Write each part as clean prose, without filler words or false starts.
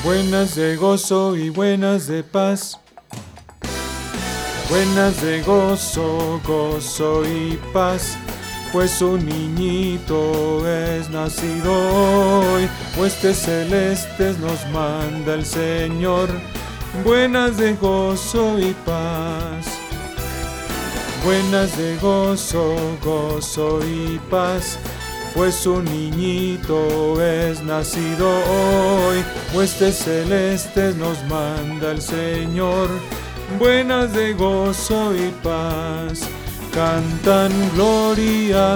buenas de gozo y buenas de paz. Buenas de gozo, gozo y paz, pues un niñito es nacido hoy, huestes celestes nos manda el Señor. Buenas de gozo y paz. Buenas de gozo, gozo y paz, pues un niñito es nacido hoy, huestes celestes nos manda el Señor. Buenas de gozo y paz, cantan gloria,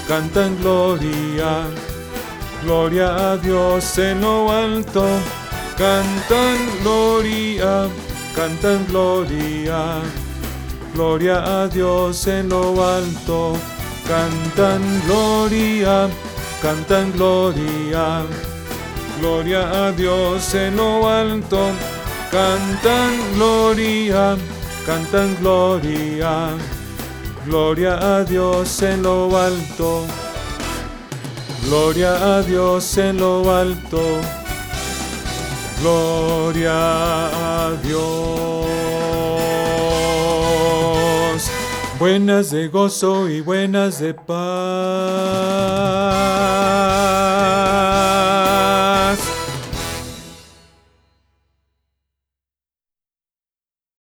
gloria a Dios en lo alto, cantan gloria, gloria a Dios en lo alto, cantan gloria, gloria a Dios en lo alto, cantan gloria, gloria a Dios en lo alto, gloria a Dios en lo alto, gloria a Dios. Buenas de gozo y buenas de paz.